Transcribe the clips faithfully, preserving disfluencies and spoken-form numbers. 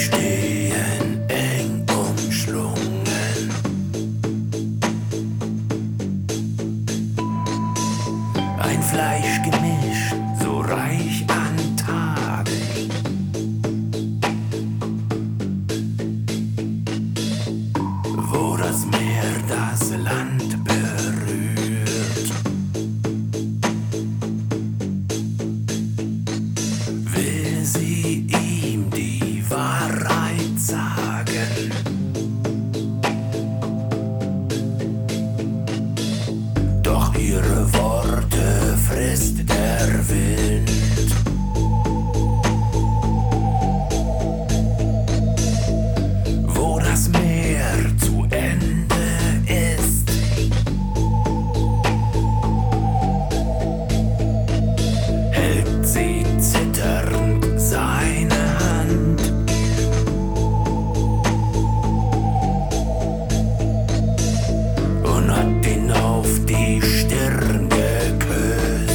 stehen eng umschlungen. Ein Fleischgemisch, so reich an Tagen. Wo das Meer das Land berührt, will sie ihm die Wahrheit sagen. Doch ihre Worte frisst der Wind. Wo das Meer zu Ende ist, hält sie zitternd seine Hand. Und hat ihn auf die Stirn geküsst.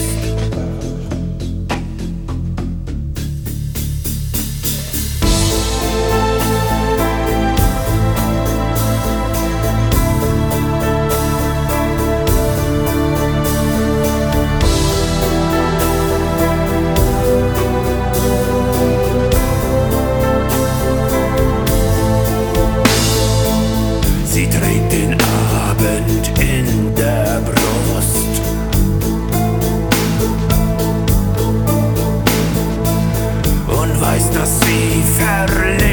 Sie trägt den Abend in der Brust und weiß, dass sie verlebt.